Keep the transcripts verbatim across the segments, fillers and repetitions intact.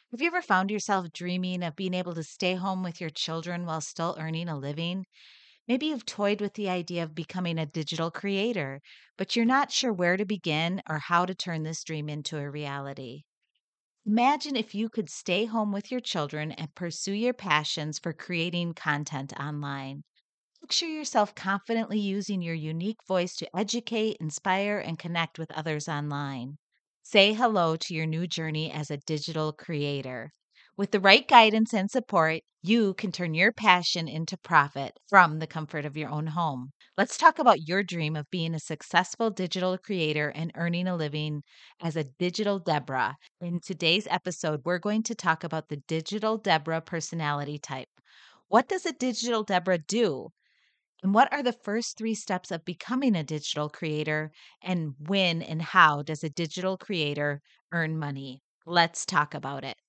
Have you ever found yourself dreaming of being able to stay home with your children while still earning a living? Maybe you've toyed with the idea of becoming a digital creator, but you're not sure where to begin or how to turn this dream into a reality. Imagine if you could stay home with your children and pursue your passions for creating content online. Picture yourself confidently using your unique voice to educate, inspire, and connect with others online. Say hello to your new journey as a digital creator. With the right guidance and support, you can turn your passion into profit from the comfort of your own home. Let's talk about your dream of being a successful digital creator and earning a living as a digital Deborah. In today's episode, we're going to talk about the digital Deborah personality type. What does a digital Deborah do? And what are the first three steps of becoming a digital creator? And when and how does a digital creator earn money? Let's talk about it.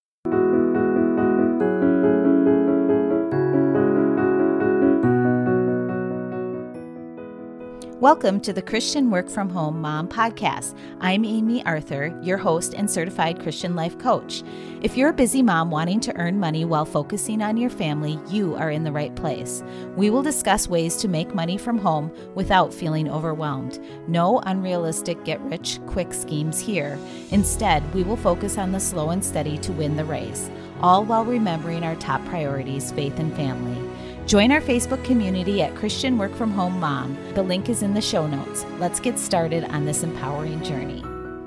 Welcome to the Christian Work From Home Mom Podcast. I'm Amy Arthur, your host and certified Christian life coach. If you're a busy mom wanting to earn money while focusing on your family, you are in the right place. We will discuss ways to make money from home without feeling overwhelmed. No unrealistic get-rich-quick schemes here. Instead, we will focus on the slow and steady to win the race, all while remembering our top priorities, faith and family. Join our Facebook community at Christian Work From Home Mom. The link is in the show notes. Let's get started on this empowering journey.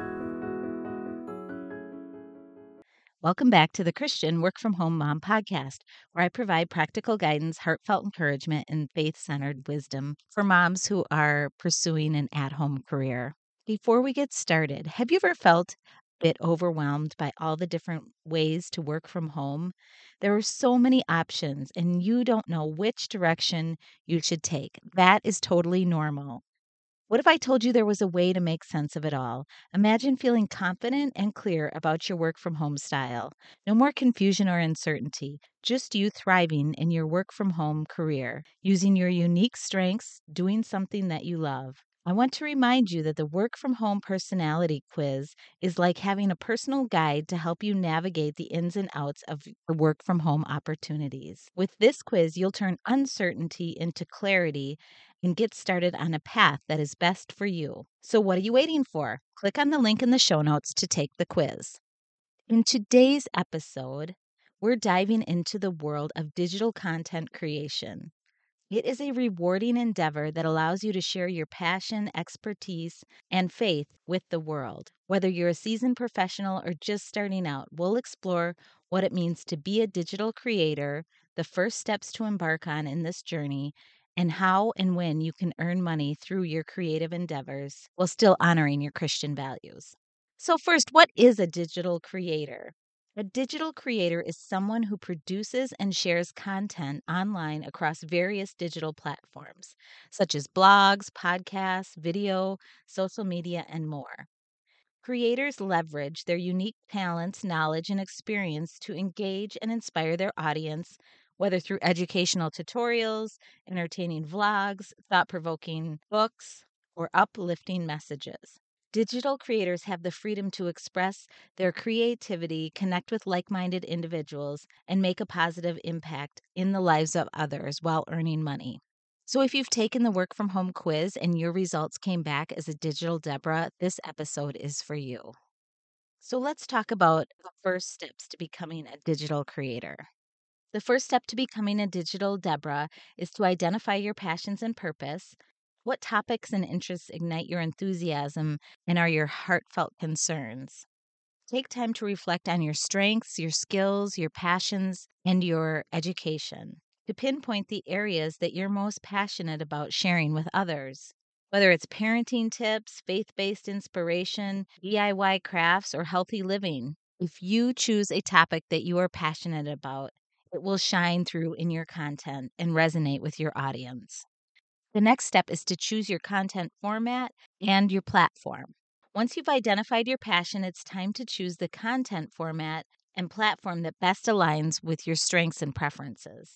Welcome back to the Christian Work From Home Mom podcast, where I provide practical guidance, heartfelt encouragement, and faith-centered wisdom for moms who are pursuing an at-home career. Before we get started, have you ever felt a bit overwhelmed by all the different ways to work from home? There are so many options, and you don't know which direction you should take. That is totally normal. What if I told you there was a way to make sense of it all? Imagine feeling confident and clear about your work from home style. No more confusion or uncertainty, just you thriving in your work from home career, using your unique strengths, doing something that you love. I want to remind you that the work from home personality quiz is like having a personal guide to help you navigate the ins and outs of the work from home opportunities. With this quiz, you'll turn uncertainty into clarity and get started on a path that is best for you. So, what are you waiting for? Click on the link in the show notes to take the quiz. In today's episode, we're diving into the world of digital content creation. It is a rewarding endeavor that allows you to share your passion, expertise, and faith with the world. Whether you're a seasoned professional or just starting out, we'll explore what it means to be a digital creator, the first steps to embark on in this journey, and how and when you can earn money through your creative endeavors while still honoring your Christian values. So, first, what is a digital creator? A digital creator is someone who produces and shares content online across various digital platforms, such as blogs, podcasts, video, social media, and more. Creators leverage their unique talents, knowledge, and experience to engage and inspire their audience, whether through educational tutorials, entertaining vlogs, thought provoking books, or uplifting messages. Digital creators have the freedom to express their creativity, connect with like minded individuals, and make a positive impact in the lives of others while earning money. So, if you've taken the work from home quiz and your results came back as a digital Deborah, this episode is for you. So, let's talk about the first steps to becoming a digital creator. The first step to becoming a digital Deborah is to identify your passions and purpose. What topics and interests ignite your enthusiasm and are your heartfelt concerns? Take time to reflect on your strengths, your skills, your passions, and your education to pinpoint the areas that you're most passionate about sharing with others. Whether it's parenting tips, faith based inspiration, D I Y crafts, or healthy living, if you choose a topic that you are passionate about, it will shine through in your content and resonate with your audience. The next step is to choose your content format and your platform. Once you've identified your passion, it's time to choose the content format and platform that best aligns with your strengths and preferences.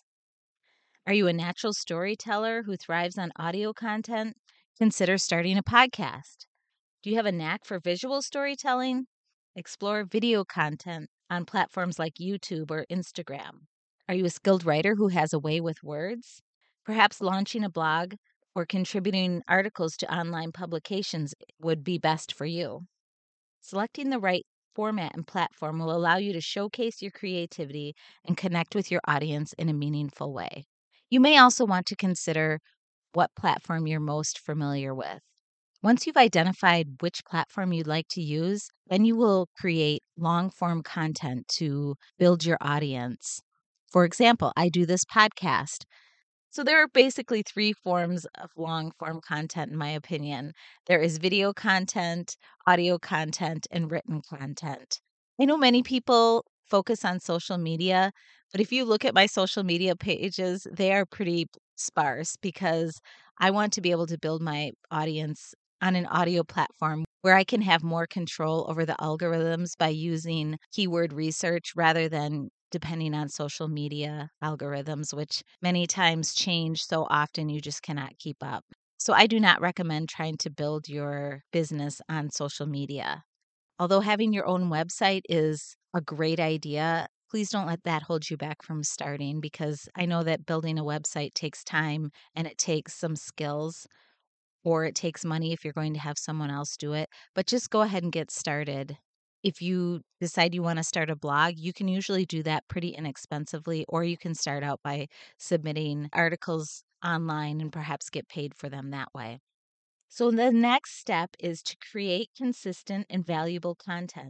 Are you a natural storyteller who thrives on audio content? Consider starting a podcast. Do you have a knack for visual storytelling? Explore video content on platforms like YouTube or Instagram? Are you a skilled writer who has a way with words? Perhaps launching a blog or contributing articles to online publications would be best for you. Selecting the right format and platform will allow you to showcase your creativity and connect with your audience in a meaningful way. You may also want to consider what platform you're most familiar with. Once you've identified which platform you'd like to use, then you will create long form content to build your audience. For example, I do this podcast. So there are basically three forms of long form content, in my opinion. There is video content, audio content, and written content. I know many people focus on social media, but if you look at my social media pages, they are pretty sparse because I want to be able to build my audience on an audio platform where I can have more control over the algorithms by using keyword research rather than depending on social media algorithms, which many times change so often you just cannot keep up. So I do not recommend trying to build your business on social media. Although having your own website is a great idea, please don't let that hold you back from starting because I know that building a website takes time and it takes some skills or it takes money if you're going to have someone else do it, but just go ahead and get started. If you decide you want to start a blog, you can usually do that pretty inexpensively, or you can start out by submitting articles online and perhaps get paid for them that way. So, the next step is to create consistent and valuable content.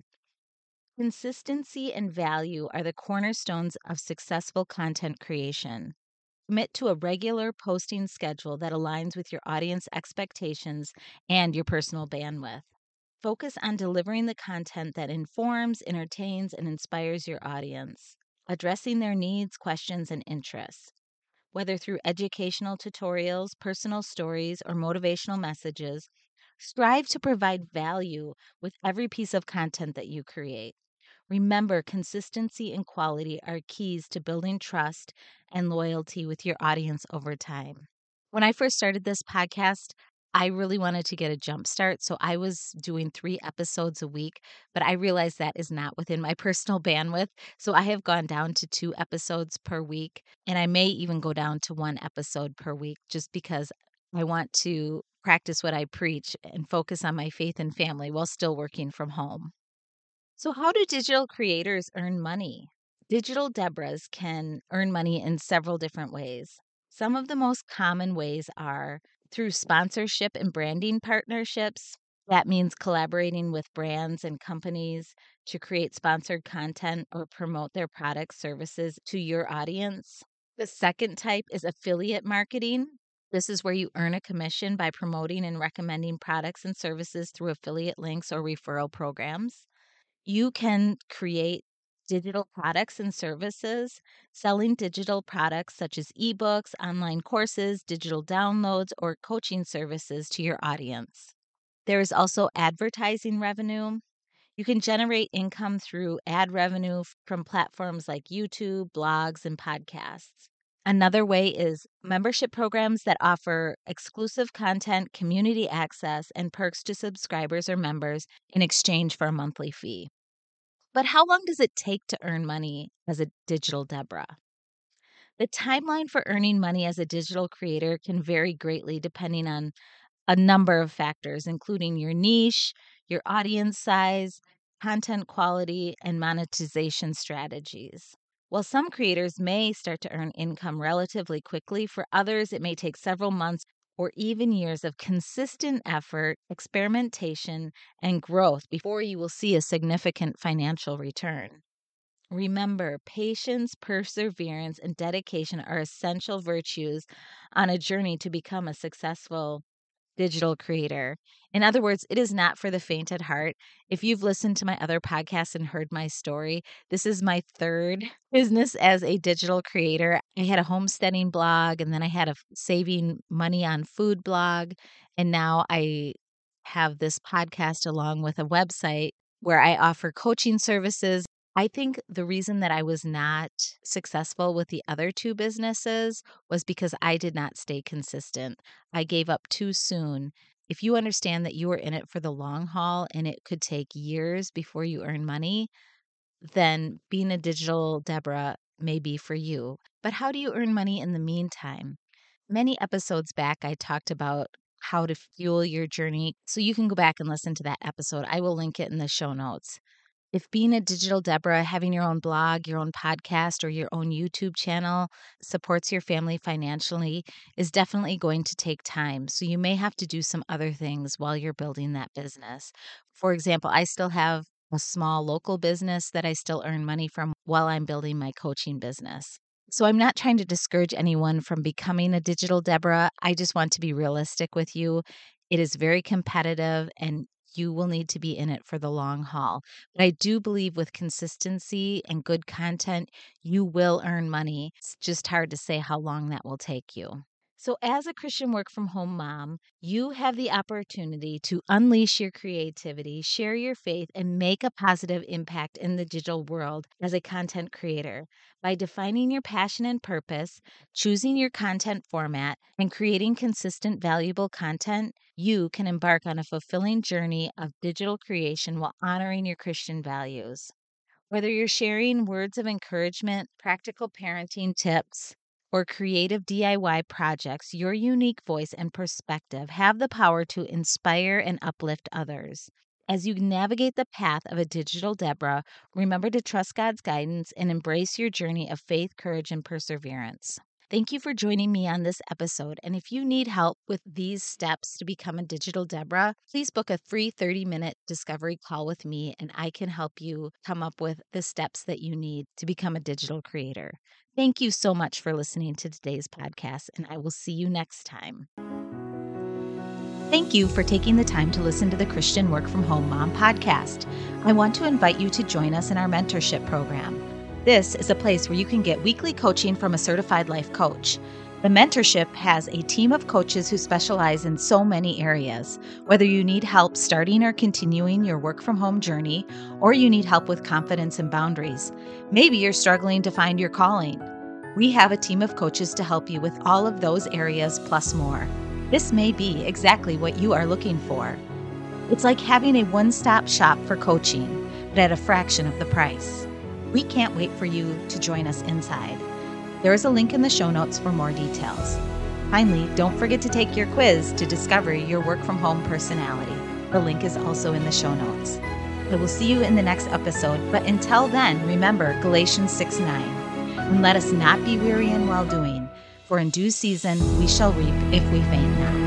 Consistency and value are the cornerstones of successful content creation. Commit to a regular posting schedule that aligns with your audience expectations and your personal bandwidth. Focus on delivering the content that informs, entertains, and inspires your audience, addressing their needs, questions, and interests. Whether through educational tutorials, personal stories, or motivational messages, strive to provide value with every piece of content that you create. Remember, consistency and quality are keys to building trust and loyalty with your audience over time. When I first started this podcast, I really wanted to get a jump start. So I was doing three episodes a week, but I realized that is not within my personal bandwidth. So I have gone down to two episodes per week, and I may even go down to one episode per week just because I want to practice what I preach and focus on my faith and family while still working from home. So, how do digital creators earn money? Digital Debras can earn money in several different ways. Some of the most common ways are through sponsorship and branding partnerships. That means collaborating with brands and companies to create sponsored content or promote their products, services to your audience. The second type is affiliate marketing. This is where you earn a commission by promoting and recommending products and services through affiliate links or referral programs. You can create digital products and services, selling digital products such as ebooks, online courses, digital downloads, or coaching services to your audience. There is also advertising revenue. You can generate income through ad revenue from platforms like YouTube, blogs, and podcasts. Another way is membership programs that offer exclusive content, community access, and perks to subscribers or members in exchange for a monthly fee. But how long does it take to earn money as a digital Debra? The timeline for earning money as a digital creator can vary greatly depending on a number of factors, including your niche, your audience size, content quality, and monetization strategies. While some creators may start to earn income relatively quickly, for others, it may take several months or even years of consistent effort, experimentation, and growth before you will see a significant financial return. Remember, patience, perseverance, and dedication are essential virtues on a journey to become a successful digital creator. In other words, it is not for the faint at heart. If you've listened to my other podcasts and heard my story, this is my third business as a digital creator. I had a homesteading blog, and then I had a saving money on food blog, and now I have this podcast along with a website where I offer coaching services. I think the reason that I was not successful with the other two businesses was because I did not stay consistent. I gave up too soon. If you understand that you are in it for the long haul and it could take years before you earn money, then being a digital Deborah may be for you. But how do you earn money in the meantime? Many episodes back, I talked about how to fuel your journey. So you can go back and listen to that episode. I will link it in the show notes. If being a digital Deborah, having your own blog, your own podcast, or your own YouTube channel supports your family financially, is definitely going to take time. So you may have to do some other things while you're building that business. For example, I still have a small local business that I still earn money from while I'm building my coaching business. So I'm not trying to discourage anyone from becoming a digital Deborah. I just want to be realistic with you. It is very competitive and you will need to be in it for the long haul. But I do believe with consistency and good content, you will earn money. It's just hard to say how long that will take you. So, as a Christian work from home mom, you have the opportunity to unleash your creativity, share your faith, and make a positive impact in the digital world as a content creator. By defining your passion and purpose, choosing your content format, and creating consistent, valuable content, you can embark on a fulfilling journey of digital creation while honoring your Christian values. Whether you're sharing words of encouragement, practical parenting tips, or creative D I Y projects, your unique voice and perspective have the power to inspire and uplift others. As you navigate the path of a digital Deborah, remember to trust God's guidance and embrace your journey of faith, courage, and perseverance. Thank you for joining me on this episode. And if you need help with these steps to become a digital Deborah, please book a free thirty minute discovery call with me, and I can help you come up with the steps that you need to become a digital creator. Thank you so much for listening to today's podcast, and I will see you next time. Thank you for taking the time to listen to the Christian Work from Home Mom podcast. I want to invite you to join us in our mentorship program. This is a place where you can get weekly coaching from a certified life coach. The mentorship has a team of coaches who specialize in so many areas. Whether you need help starting or continuing your work from home journey, or you need help with confidence and boundaries. Maybe you're struggling to find your calling. We have a team of coaches to help you with all of those areas plus more. This may be exactly what you are looking for. It's like having a one-stop shop for coaching, but at a fraction of the price. We can't wait for you to join us inside. There is a link in the show notes for more details. Finally, don't forget to take your quiz to discover your work from home personality. The link is also in the show notes. I will see you in the next episode, but until then, remember Galatians six nine. And let us not be weary in well doing, for in due season we shall reap if we faint not.